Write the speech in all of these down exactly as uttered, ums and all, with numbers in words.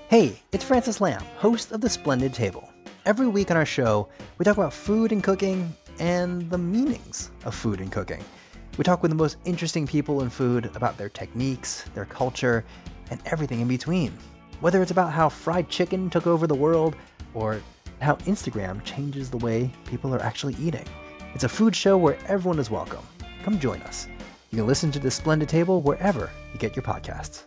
Hey, it's Francis Lamb, host of The Splendid Table. Every week on our show, we talk about food and cooking and the meanings of food and cooking. We talk with the most interesting people in food about their techniques, their culture, and everything in between. Whether it's about how fried chicken took over the world or how Instagram changes the way people are actually eating. It's a food show where everyone is welcome. Come join us. You can listen to The Splendid Table wherever you get your podcasts.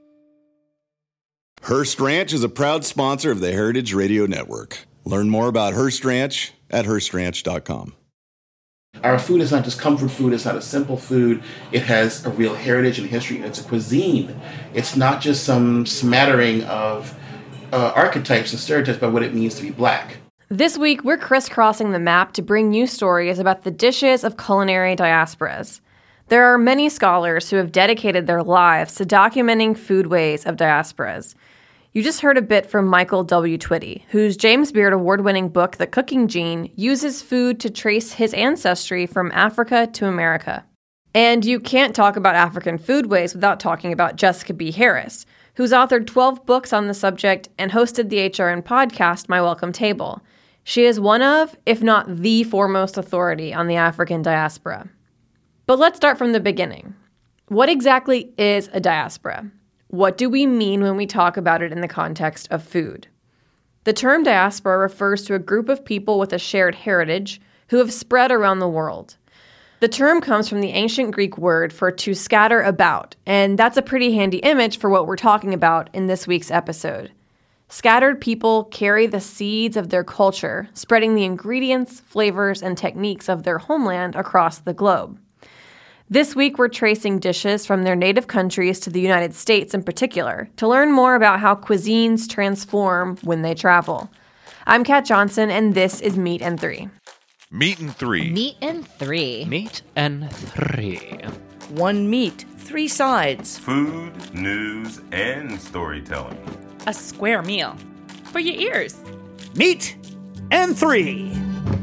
Hearst Ranch is a proud sponsor of the Heritage Radio Network. Learn more about Hearst Ranch at hearst ranch dot com. Our food is not just comfort food. It's not a simple food. It has a real heritage and history. It's a cuisine. It's not just some smattering of uh, archetypes and stereotypes about what it means to be black. This week, we're crisscrossing the map to bring you stories about the dishes of culinary diasporas. There are many scholars who have dedicated their lives to documenting foodways of diasporas. You just heard a bit from Michael W. Twitty, whose James Beard award-winning book, The Cooking Gene, uses food to trace his ancestry from Africa to America. And you can't talk about African foodways without talking about Jessica B. Harris, who's authored twelve books on the subject and hosted the H R N podcast, My Welcome Table. She is one of, if not the foremost authority on the African diaspora. But let's start from the beginning. What exactly is a diaspora? What do we mean when we talk about it in the context of food? The term diaspora refers to a group of people with a shared heritage who have spread around the world. The term comes from the ancient Greek word for to scatter about, and that's a pretty handy image for what we're talking about in this week's episode. Scattered people carry the seeds of their culture, spreading the ingredients, flavors, and techniques of their homeland across the globe. This week, we're tracing dishes from their native countries to the United States in particular to learn more about how cuisines transform when they travel. I'm Kat Johnson, and this is Meat and Three. Meat and Three. Meat and Three. Meat and Three. One meat, three sides. Food, news, and storytelling. A square meal for your ears. Meat and Three.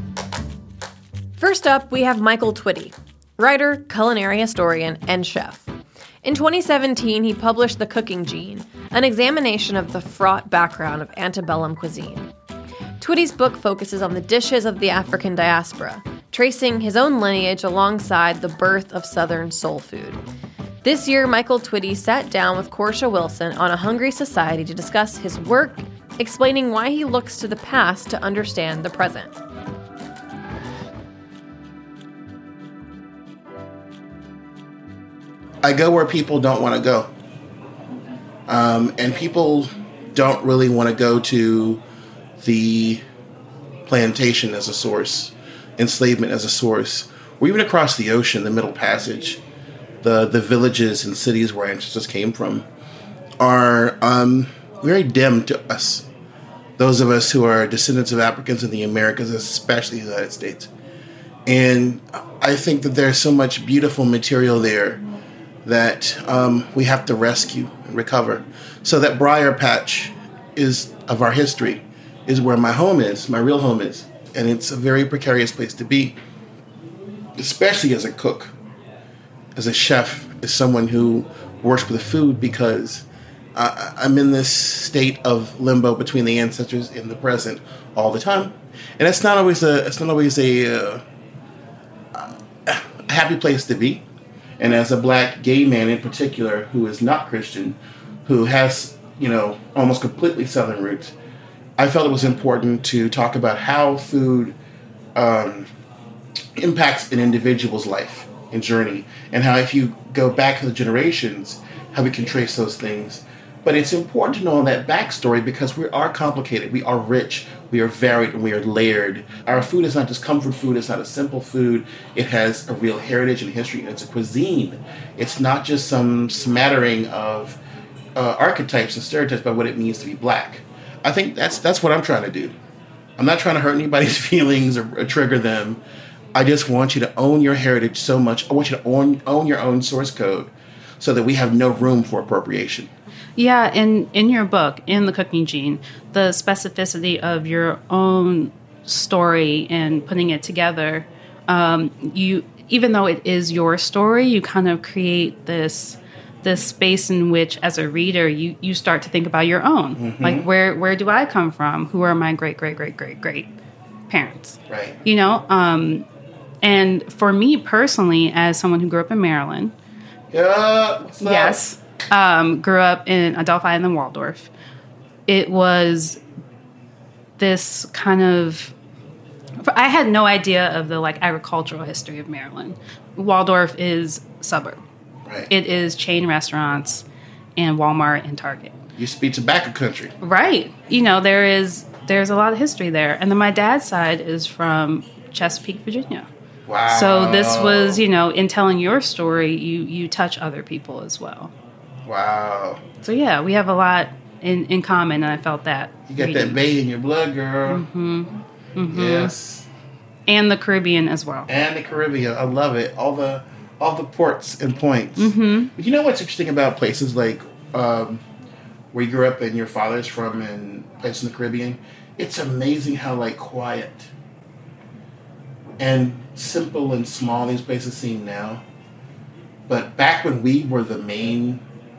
First up, we have Michael Twitty, writer, culinary historian, and chef. In twenty seventeen, he published The Cooking Gene, an examination of the fraught background of antebellum cuisine. Twitty's book focuses on the dishes of the African diaspora, tracing his own lineage alongside the birth of Southern soul food. This year, Michael Twitty sat down with Corsha Wilson on A Hungry Society to discuss his work, explaining why he looks to the past to understand the present. I go where people don't want to go. Um, and people don't really want to go to the plantation as a source, enslavement as a source, or even across the ocean, the Middle Passage, the, the villages and cities where ancestors came from, are um, very dim to us. Those of us who are descendants of Africans in the Americas, especially the United States. And I think that there's so much beautiful material there that um, we have to rescue and recover. So that briar patch is of our history, is where my home is, my real home is. And it's a very precarious place to be, especially as a cook, as a chef, as someone who works with food, because uh, I'm in this state of limbo between the ancestors and the present all the time. And it's not always a, it's not always a, uh, a happy place to be. And as a black gay man in particular, who is not Christian, who has, you know, almost completely Southern roots, I felt it was important to talk about how food um, impacts an individual's life and journey, and how if you go back to the generations, how we can trace those things. But it's important to know that backstory because we are complicated, we are rich, we are varied, and we are layered. Our food is not just comfort food, it's not a simple food. It has a real heritage and history, and it's a cuisine. It's not just some smattering of uh, archetypes and stereotypes about what it means to be black. I think that's that's what I'm trying to do. I'm not trying to hurt anybody's feelings or, or trigger them. I just want you to own your heritage so much. I want you to own, own your own source code so that we have no room for appropriation. Yeah, and in your book, in The Cooking Gene, the specificity of your own story and putting it together, um, you even though it is your story, you kind of create this this space in which, as a reader, you, you start to think about your own. Mm-hmm. Like, where where do I come from? Who are my great, great, great, great, great parents? Right. You know? Um, and for me personally, as someone who grew up in Maryland. Yeah. What's up? Yes. Um, grew up in Adelphi and then Waldorf. It was this kind of... I had no idea of the, like, agricultural history of Maryland. Waldorf is suburb. Right. It is chain restaurants and Walmart and Target. Used to be tobacco country. Right. You know, there is there's a lot of history there. And then my dad's side is from Chesapeake, Virginia. Wow. So this was, you know, in telling your story, you you touch other people as well. Wow. So yeah, we have a lot in, in common, and I felt that. You got reading. that bay in your blood, girl. Mm-hmm. Mm-hmm. Yes. And the Caribbean as well. And the Caribbean. I love it. All the all the ports and points. Mm-hmm. But you know what's interesting about places like um, where you grew up and your father's from and places in the Caribbean? It's amazing how, like, quiet and simple and small these places seem now. But back when we were the main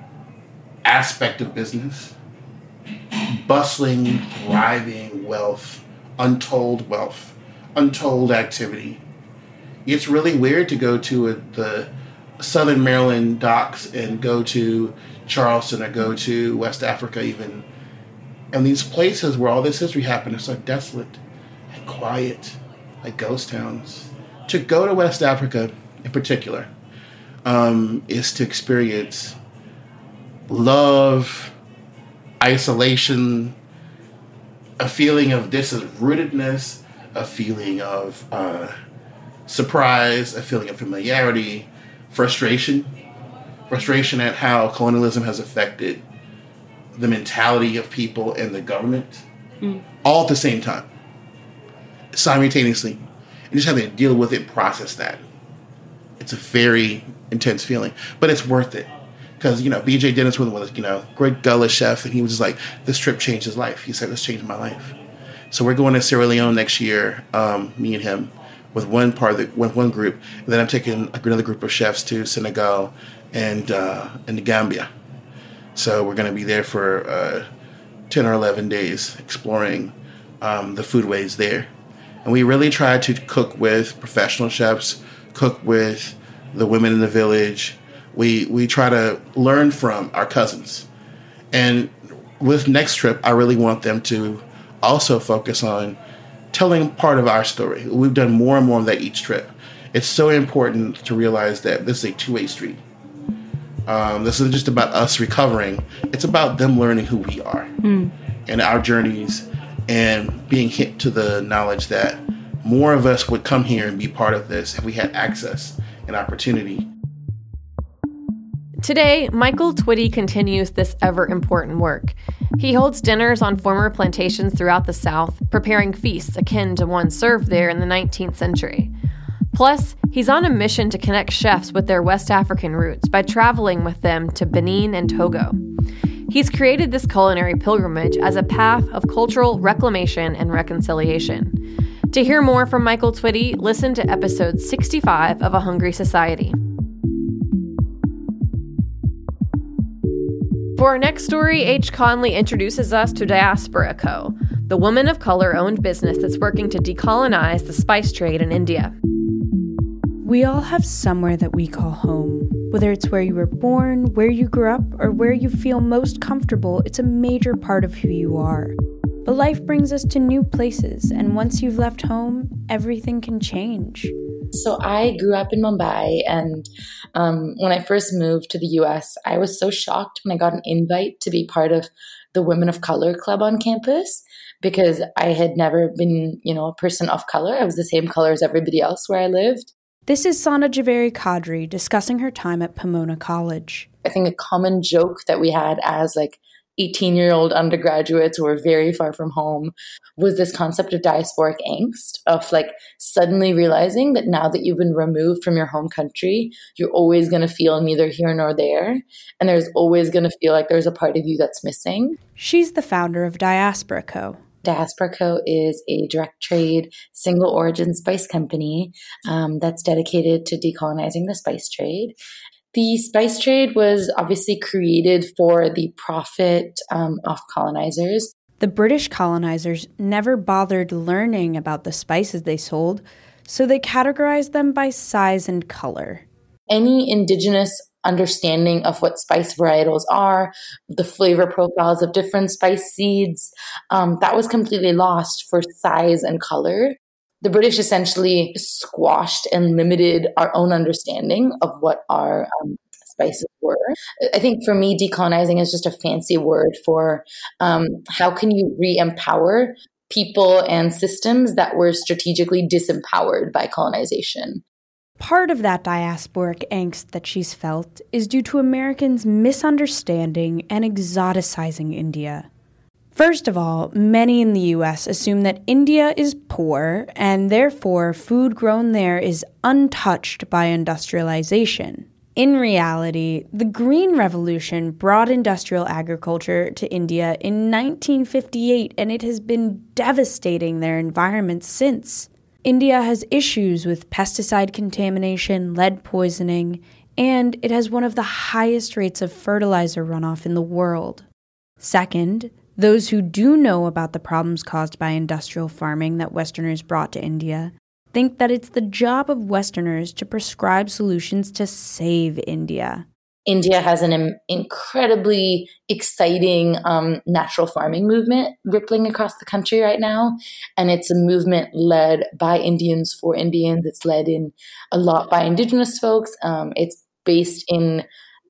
aspect of business, bustling, thriving wealth, untold wealth, untold activity. It's really weird to go to a, the Southern Maryland docks and go to Charleston or go to West Africa even. And these places where all this history happened are so desolate and quiet, like ghost towns. To go to West Africa in particular um, is to experience love, isolation, a feeling of disrootedness, a feeling of uh, surprise, a feeling of familiarity, frustration, frustration at how colonialism has affected the mentality of people and the government, mm. all at the same time, simultaneously, and just having to deal with it, process that. It's a very intense feeling, but it's worth it. Because, you know, B J Dennis was, you know, great gullah chef, and he was just like, this trip changed his life. He said, this changed my life. So we're going to Sierra Leone next year, um, me and him, with one part of the, with one group. And then I'm taking another group of chefs to Senegal and uh, and the Gambia. So we're going to be there for uh, ten or eleven days exploring um, the foodways there. And we really try to cook with professional chefs, cook with the women in the village. We we try to learn from our cousins. And with next trip, I really want them to also focus on telling part of our story. We've done more and more of that each trip. It's so important to realize that this is a two-way street. Um, this isn't just about us recovering. It's about them learning who we are mm. and our journeys and being hit to the knowledge that more of us would come here and be part of this if we had access and opportunity. Today, Michael Twitty continues this ever-important work. He holds dinners on former plantations throughout the South, preparing feasts akin to one served there in the nineteenth century. Plus, he's on a mission to connect chefs with their West African roots by traveling with them to Benin and Togo. He's created this culinary pilgrimage as a path of cultural reclamation and reconciliation. To hear more from Michael Twitty, listen to episode sixty-five of A Hungry Society. For our next story, H. Conley introduces us to Diaspora Co., the woman of color-owned business that's working to decolonize the spice trade in India. We all have somewhere that we call home. Whether it's where you were born, where you grew up, or where you feel most comfortable, it's a major part of who you are. But life brings us to new places, and once you've left home, everything can change. So I grew up in Mumbai, and um, when I first moved to the U S, I was so shocked when I got an invite to be part of the Women of Color Club on campus, because I had never been, you know, a person of color. I was the same color as everybody else where I lived. This is Sana Javeri Kadri discussing her time at Pomona College. I think a common joke that we had as like eighteen-year-old undergraduates who were very far from home was this concept of diasporic angst, of like suddenly realizing that now that you've been removed from your home country, you're always going to feel neither here nor there. And there's always going to feel like there's a part of you that's missing. She's the founder of Diaspora Co. Diaspora Co. is a direct trade, single origin spice company um, that's dedicated to decolonizing the spice trade. The spice trade was obviously created for the profit um, of colonizers. The British colonizers never bothered learning about the spices they sold, so they categorized them by size and color. Any indigenous understanding of what spice varietals are, the flavor profiles of different spice seeds, um, that was completely lost for size and color. The British essentially squashed and limited our own understanding of what our um, spices were. I think for me, decolonizing is just a fancy word for um, how can you re-empower people and systems that were strategically disempowered by colonization. Part of that diasporic angst that she's felt is due to Americans misunderstanding and exoticizing India. First of all, many in the U S assume that India is poor and therefore food grown there is untouched by industrialization. In reality, the Green Revolution brought industrial agriculture to India in nineteen fifty-eight, and it has been devastating their environment since. India has issues with pesticide contamination, lead poisoning, and it has one of the highest rates of fertilizer runoff in the world. Second, those who do know about the problems caused by industrial farming that Westerners brought to India think that it's the job of Westerners to prescribe solutions to save India. India has an im- incredibly exciting um, natural farming movement rippling across the country right now. And it's a movement led by Indians for Indians. It's led in a lot by indigenous folks. Um, it's based in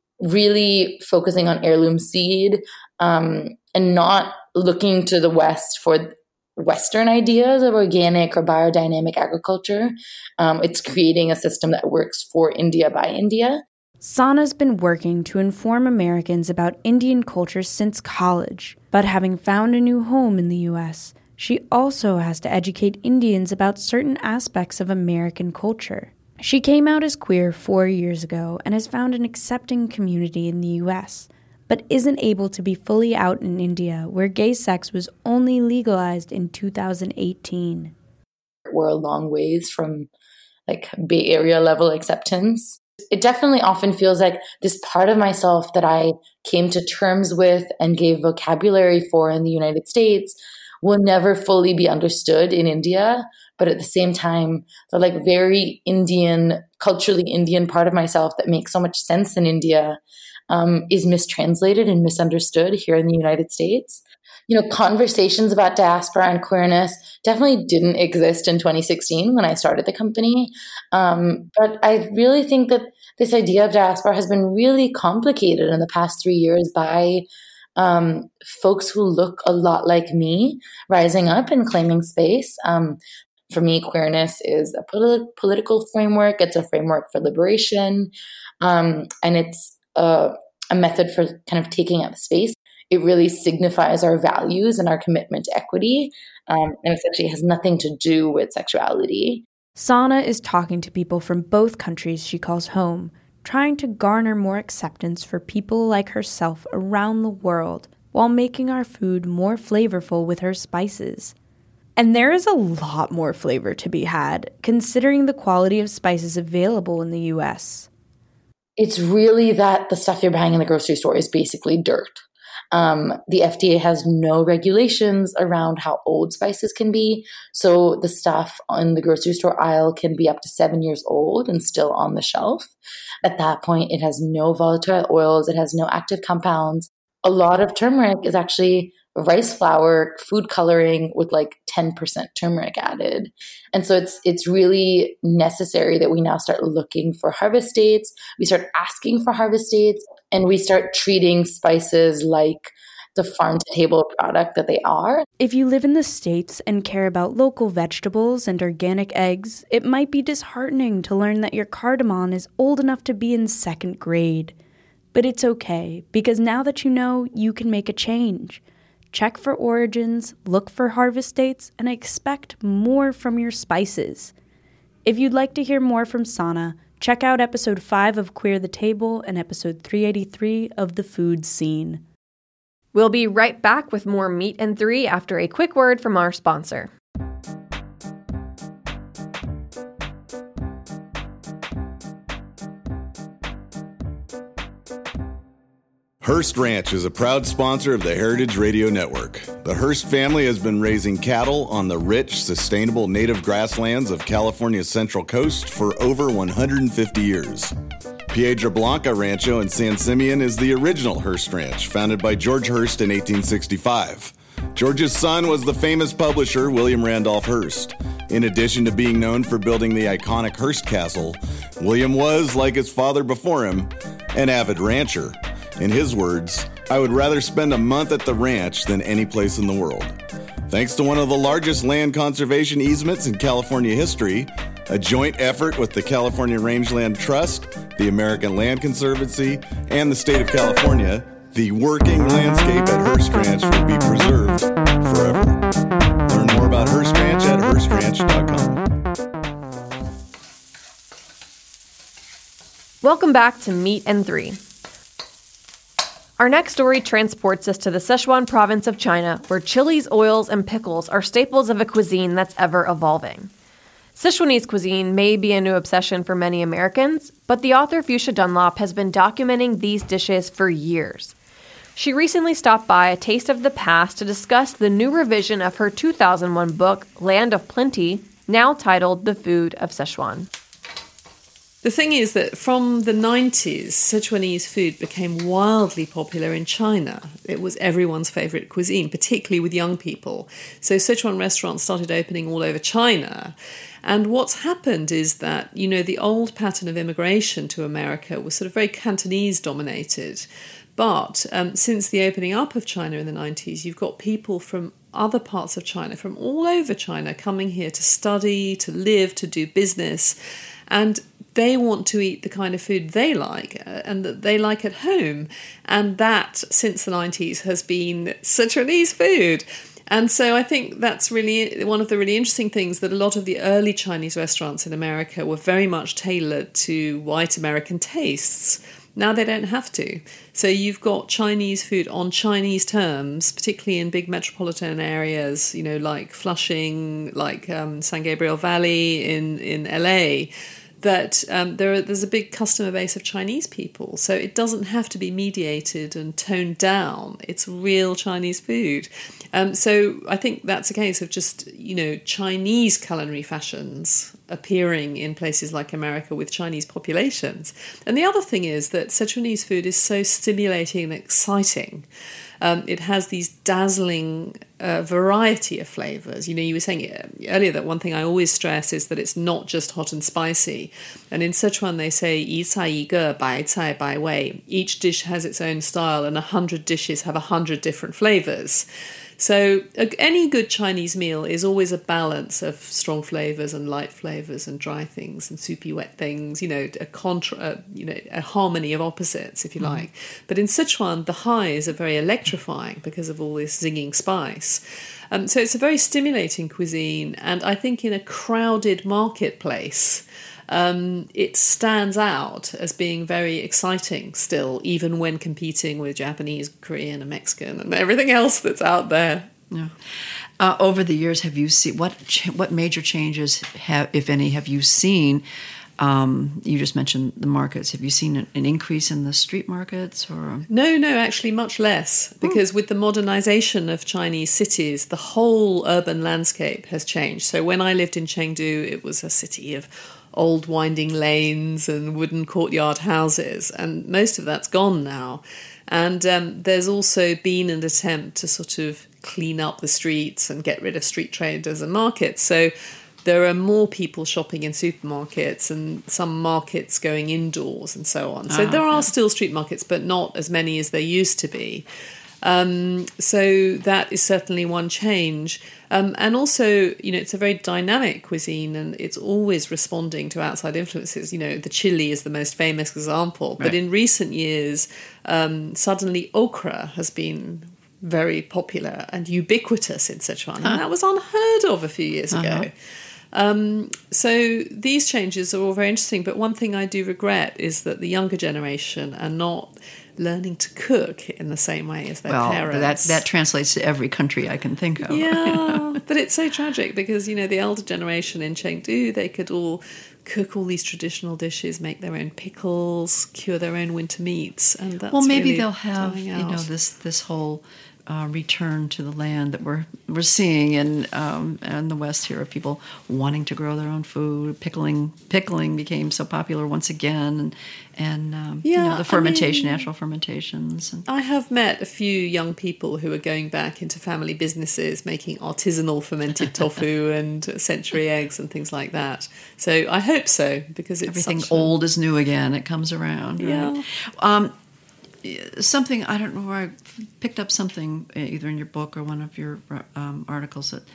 really focusing on heirloom seed um, and not looking to the West for Western ideas of organic or biodynamic agriculture. Um, it's creating a system that works for India by India. Sana's been working to inform Americans about Indian culture since college, but having found a new home in the U S, she also has to educate Indians about certain aspects of American culture. She came out as queer four years ago and has found an accepting community in the U S, but isn't able to be fully out in India, where gay sex was only legalized in two thousand eighteen. We're a long ways from like Bay Area level acceptance. It definitely often feels like this part of myself that I came to terms with and gave vocabulary for in the United States will never fully be understood in India. But at the same time, the like very Indian, culturally Indian part of myself that makes so much sense in India um, is mistranslated and misunderstood here in the United States. You know, conversations about diaspora and queerness definitely didn't exist in twenty sixteen when I started the company. Um, but I really think that this idea of diaspora has been really complicated in the past three years by um, folks who look a lot like me rising up and claiming space. Um, for me, queerness is a politi- political framework. It's a framework for liberation. Um, and it's a, a method for kind of taking up space. It really signifies our values and our commitment to equity, um, and essentially has nothing to do with sexuality. Sana is talking to people from both countries she calls home, trying to garner more acceptance for people like herself around the world while making our food more flavorful with her spices. And there is a lot more flavor to be had, considering the quality of spices available in the U S. It's really that the stuff you're buying in the grocery store is basically dirt. Um, the F D A has no regulations around how old spices can be. So the stuff on the grocery store aisle can be up to seven years old and still on the shelf. At that point, it has no volatile oils. It has no active compounds. A lot of turmeric is actually rice flour, food coloring with like ten percent turmeric added. And so it's it's really necessary that we now start looking for harvest dates. We start asking for harvest dates, and we start treating spices like the farm-to-table product that they are. If you live in the States and care about local vegetables and organic eggs, it might be disheartening to learn that your cardamom is old enough to be in second grade. But it's okay, because now that you know, you can make a change. Check for origins, look for harvest dates, and expect more from your spices. If you'd like to hear more from Sana, check out episode five of Queer the Table and episode three eighty-three of The Food Scene. We'll be right back with more Meat and Three after a quick word from our sponsor. Hearst Ranch is a proud sponsor of the Heritage Radio Network. The Hearst family has been raising cattle on the rich, sustainable native grasslands of California's Central Coast for over one hundred fifty years. Piedra Blanca Rancho in San Simeon is the original Hearst Ranch, founded by George Hearst in eighteen sixty-five. George's son was the famous publisher William Randolph Hearst. In addition to being known for building the iconic Hearst Castle, William was, like his father before him, an avid rancher. In his words, "I would rather spend a month at the ranch than any place in the world." Thanks to one of the largest land conservation easements in California history, a joint effort with the California Rangeland Trust, the American Land Conservancy, and the state of California, the working landscape at Hearst Ranch will be preserved forever. Learn more about Hearst Ranch at hearst ranch dot com. Welcome back to Meat and Three. Our next story transports us to the Sichuan province of China, where chilies, oils, and pickles are staples of a cuisine that's ever evolving. Sichuanese cuisine may be a new obsession for many Americans, but the author Fuchsia Dunlop has been documenting these dishes for years. She recently stopped by A Taste of the Past to discuss the new revision of her two thousand one book, Land of Plenty, now titled The Food of Sichuan. The thing is that from the nineties, Sichuanese food became wildly popular in China. It was everyone's favourite cuisine, particularly with young people. So Sichuan restaurants started opening all over China. And what's happened is that, you know, the old pattern of immigration to America was sort of very Cantonese dominated. But um, since the opening up of China in the nineties, you've got people from other parts of China, from all over China, coming here to study, to live, to do business. And they want to eat the kind of food they like uh, and that they like at home. And that, since the nineties, has been Sichuanese food. And so I think that's really one of the really interesting things, that a lot of the early Chinese restaurants in America were very much tailored to white American tastes. Now they don't have to. So you've got Chinese food on Chinese terms, particularly in big metropolitan areas, you know, like Flushing, like um, San Gabriel Valley in, in L A, that um, there are, there's a big customer base of Chinese people. So it doesn't have to be mediated and toned down. It's real Chinese food. Um, so I think that's a case of just, you know, Chinese culinary fashions appearing in places like America with Chinese populations. And the other thing is that Sichuanese food is so stimulating and exciting. Um, it has these dazzling uh, variety of flavors. You know, you were saying earlier that one thing I always stress is that it's not just hot and spicy. And in Sichuan, they say, 一菜一个,百菜百味. Each dish has its own style, and a hundred dishes have a hundred different flavors. So any good Chinese meal is always a balance of strong flavors and light flavors and dry things and soupy wet things, you know, a contra, uh, you know, a harmony of opposites, if you like. Mm. But in Sichuan, the highs are very electrifying because of all this zinging spice. Um, so it's a very stimulating cuisine. And I think in a crowded marketplace, Um, it stands out as being very exciting still, even when competing with Japanese, Korean, and Mexican, and everything else that's out there. Yeah. Uh, over the years, have you seen what ch- what major changes, have, if any, have you seen? Um, you just mentioned the markets. Have you seen an, an increase in the street markets, or no? No, actually, much less. Because oh. with the modernization of Chinese cities, the whole urban landscape has changed. So when I lived in Chengdu, it was a city of old winding lanes and wooden courtyard houses, and most of that's gone now. And um, there's also been an attempt to sort of clean up the streets and get rid of street traders and markets. So there are more people shopping in supermarkets and some markets going indoors and so on. So oh, there are okay. still street markets, but not as many as there used to be. Um, so that is certainly one change. Um, and also, you know, it's a very dynamic cuisine and it's always responding to outside influences. You know, the chili is the most famous example. Right. But in recent years, um, suddenly okra has been very popular and ubiquitous in Sichuan. Huh. And that was unheard of a few years uh-huh. ago. Um, so these changes are all very interesting. But one thing I do regret is that the younger generation are not learning to cook in the same way as their well, parents. That that translates to every country I can think of. Yeah, but it's so tragic because, you know, the elder generation in Chengdu, they could all cook all these traditional dishes, make their own pickles, cure their own winter meats, and that's well, maybe really they'll have you know this this whole uh, return to the land that we're we're seeing in um, in the West here of people wanting to grow their own food. Pickling pickling became so popular once again, and and um, yeah, you know, the fermentation, I mean, natural fermentations. And I have met a few young people who are going back into family businesses, making artisanal fermented tofu and century eggs and things like that. So I hope so, because it's everything such a... old is new again. It comes around. Right? Yeah. Um, something I don't know where I picked up something either in your book or one of your um, articles that,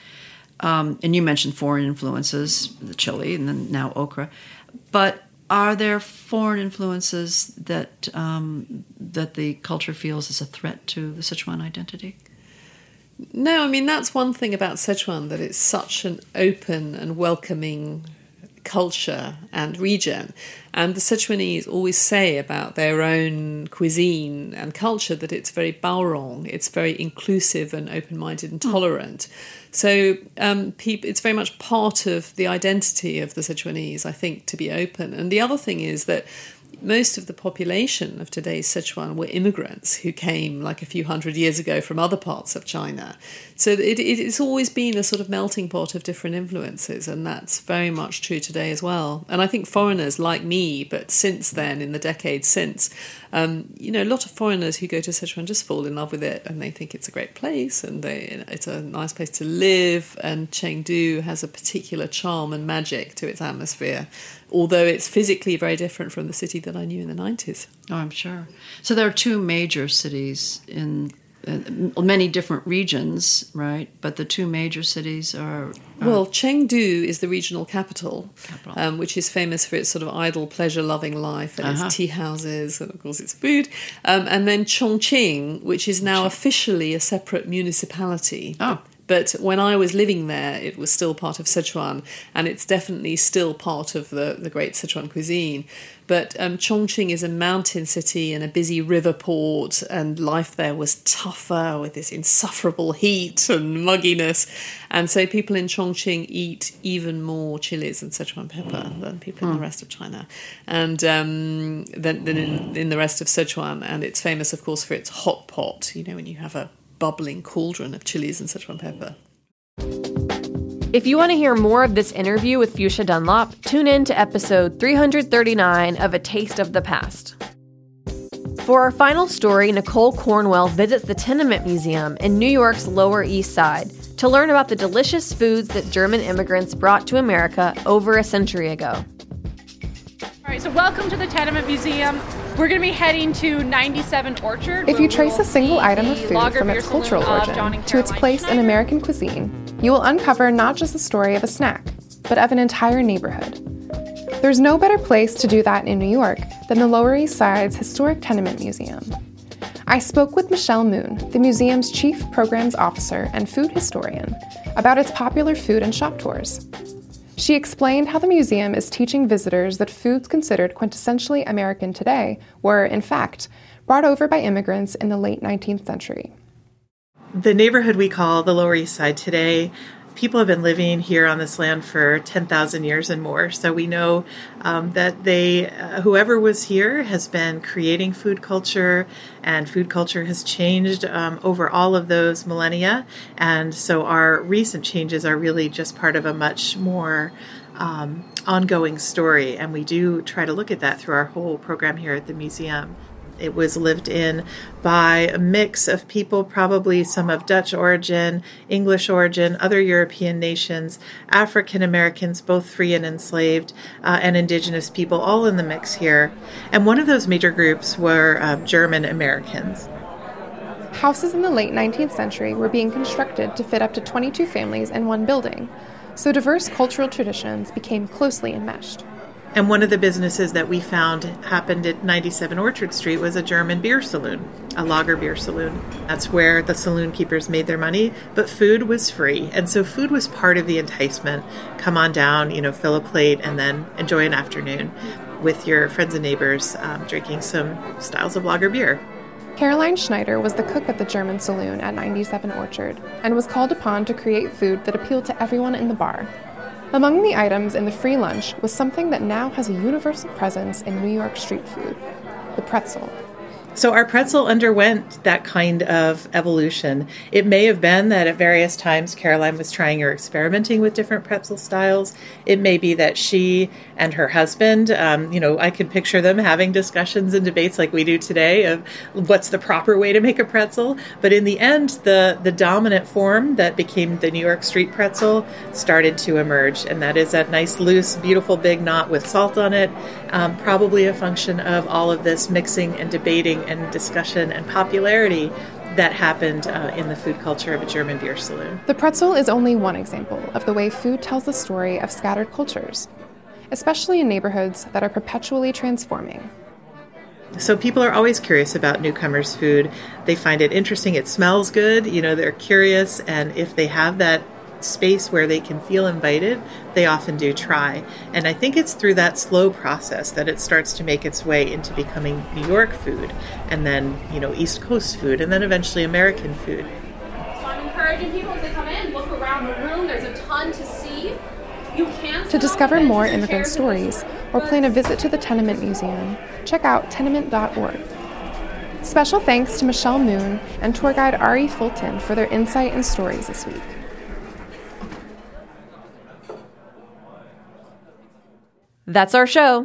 um, and you mentioned foreign influences, the chili and then now okra, but are there foreign influences that um, that the culture feels as a threat to the Sichuan identity? No, I mean, that's one thing about Sichuan, that it's such an open and welcoming culture and region. And the Sichuanese always say about their own cuisine and culture that it's very baorong, it's very inclusive and open-minded and tolerant. Mm. So um, peop- it's very much part of the identity of the Sichuanese, I think, to be open. And the other thing is that most of the population of today's Sichuan were immigrants who came like a few hundred years ago from other parts of China. So it, it, it's always been a sort of melting pot of different influences, and that's very much true today as well. And I think foreigners like me, but since then, in the decades since, um, you know, a lot of foreigners who go to Sichuan just fall in love with it, and they think it's a great place, and they, it's a nice place to live, and Chengdu has a particular charm and magic to its atmosphere, although it's physically very different from the city that I knew in the nineties. Oh, I'm sure. So there are two major cities in uh, many different regions, right? But the two major cities are... are well, Chengdu is the regional capital, capital. Um, which is famous for its sort of idle, pleasure-loving life and uh-huh. its tea houses and, of course, its food. Um, and then Chongqing, which is now officially a separate municipality. Oh. But when I was living there, it was still part of Sichuan, and it's definitely still part of the, the great Sichuan cuisine. But um, Chongqing is a mountain city and a busy river port, and life there was tougher with this insufferable heat and mugginess. And so people in Chongqing eat even more chilies and Sichuan pepper than people in the rest of China, and um, than, than in, in the rest of Sichuan. And it's famous, of course, for its hot pot, you know, when you have a bubbling cauldron of chilies and Sichuan pepper. If you want to hear more of this interview with Fuchsia Dunlop, tune in to episode three thirty-nine of A Taste of the Past. For our final story, Nicole Cornwell visits the Tenement Museum in New York's Lower East Side to learn about the delicious foods that German immigrants brought to America over a century ago. All right, so welcome to the Tenement Museum. We're going to be heading to ninety-seven Orchard. If you trace a single item of food from its cultural origin to its place in American cuisine, you will uncover not just the story of a snack, but of an entire neighborhood. There's no better place to do that in New York than the Lower East Side's historic Tenement Museum. I spoke with Michelle Moon, the museum's chief programs officer and food historian, about its popular food and shop tours. She explained how the museum is teaching visitors that foods considered quintessentially American today were, in fact, brought over by immigrants in the late nineteenth century. The neighborhood we call the Lower East Side today, people have been living here on this land for ten thousand years and more. So we know um, that they, uh, whoever was here has been creating food culture, and food culture has changed um, over all of those millennia. And so our recent changes are really just part of a much more um, ongoing story. And we do try to look at that through our whole program here at the museum. It was lived in by a mix of people, probably some of Dutch origin, English origin, other European nations, African Americans, both free and enslaved, uh, and indigenous people, all in the mix here. And one of those major groups were uh, German Americans. Houses in the late nineteenth century were being constructed to fit up to twenty-two families in one building, so diverse cultural traditions became closely enmeshed. And one of the businesses that we found happened at ninety-seven Orchard Street was a German beer saloon, a lager beer saloon. That's where the saloon keepers made their money, but food was free. And so food was part of the enticement. Come on down, you know, fill a plate, and then enjoy an afternoon with your friends and neighbors um, drinking some styles of lager beer. Caroline Schneider was the cook at the German saloon at ninety-seven Orchard and was called upon to create food that appealed to everyone in the bar. Among the items in the free lunch was something that now has a universal presence in New York street food, the pretzel. So our pretzel underwent that kind of evolution. It may have been that at various times Caroline was trying or experimenting with different pretzel styles. It may be that she and her husband, um, you know, I could picture them having discussions and debates like we do today of what's the proper way to make a pretzel. But in the end, the, the dominant form that became the New York street pretzel started to emerge. And that is that nice, loose, beautiful, big knot with salt on it. Um, probably a function of all of this mixing and debating and discussion and popularity that happened uh, in the food culture of a German beer saloon. The pretzel is only one example of the way food tells the story of scattered cultures, especially in neighborhoods that are perpetually transforming. So people are always curious about newcomers' food. They find it interesting. It smells good. You know, they're curious. And if they have that space where they can feel invited, they often do try. And I think it's through that slow process that it starts to make its way into becoming New York food, and then, you know, East Coast food, and then eventually American food. So I'm encouraging people as they come in, look around the room. There's a ton to see. You can To discover more immigrant stories or plan a visit to the Tenement Museum, check out tenement dot org. Special thanks to Michelle Moon and tour guide Ari Fulton for their insight and stories this week. That's our show.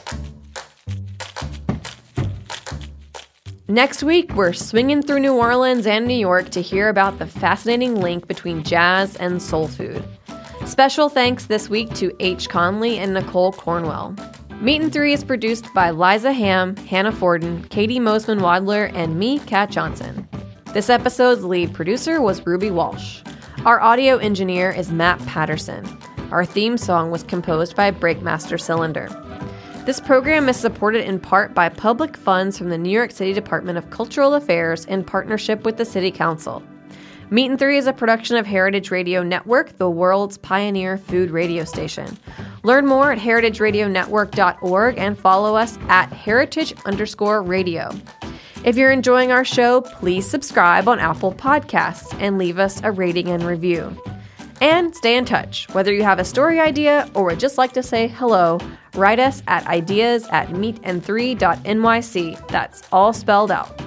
Next week, we're swinging through New Orleans and New York to hear about the fascinating link between jazz and soul food. Special thanks this week to H. Conley and Nicole Cornwell. Meat and Three is produced by Liza Ham, Hannah Forden, Katie Mosman-Wadler, and me, Kat Johnson. This episode's lead producer was Ruby Walsh. Our audio engineer is Matt Patterson. Our theme song was composed by Breakmaster Cylinder. This program is supported in part by public funds from the New York City Department of Cultural Affairs in partnership with the City Council. Meat and Three is a production of Heritage Radio Network, the world's pioneer food radio station. Learn more at heritage radio network dot org and follow us at heritage underscore radio. If you're enjoying our show, please subscribe on Apple Podcasts and leave us a rating and review. And stay in touch. Whether you have a story idea or would just like to say hello, write us at ideas at meat and three dot n y c. That's all spelled out.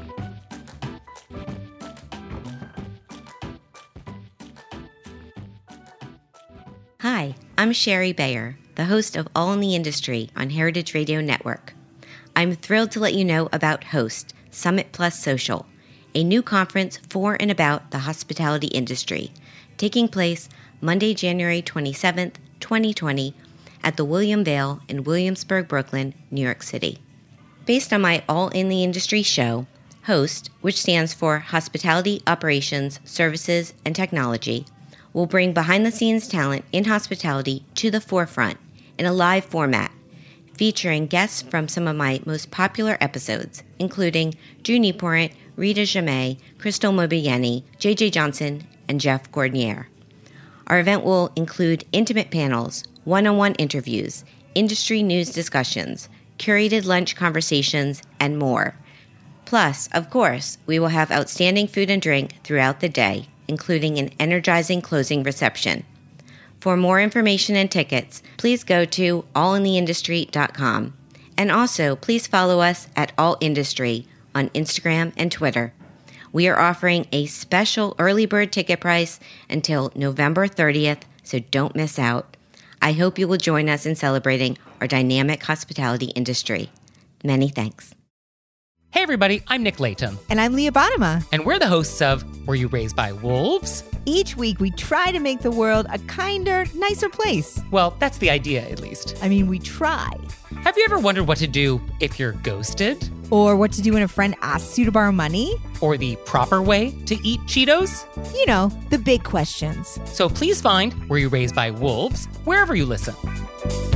Hi, I'm Sherry Bayer, the host of All in the Industry on Heritage Radio Network. I'm thrilled to let you know about HOST, Summit Plus Social, a new conference for and about the hospitality industry, taking place Monday, January twenty-seventh, twenty twenty, at the William Vale in Williamsburg, Brooklyn, New York City. Based on my All in the Industry show, HOST, which stands for Hospitality Operations, Services, and Technology, will bring behind-the-scenes talent in hospitality to the forefront in a live format, featuring guests from some of my most popular episodes, including Drew Nieporent, Rita Jamay, Crystal Mobieni, J J Johnson, and Jeff Gordnier. Our event will include intimate panels, one-on-one interviews, industry news discussions, curated lunch conversations, and more. Plus, of course, we will have outstanding food and drink throughout the day, including an energizing closing reception. For more information and tickets, please go to all in the industry dot com. And also, please follow us at All Industry on Instagram and Twitter. We are offering a special early bird ticket price until November thirtieth, so don't miss out. I hope you will join us in celebrating our dynamic hospitality industry. Many thanks. Hey everybody, I'm Nick Latham. And I'm Leah Bottima. And we're the hosts of Were You Raised by Wolves? Each week we try to make the world a kinder, nicer place. Well, that's the idea, at least. I mean, we try. Have you ever wondered what to do if you're ghosted? Or what to do when a friend asks you to borrow money? Or the proper way to eat Cheetos? You know, the big questions. So please find Were You Raised by Wolves wherever you listen.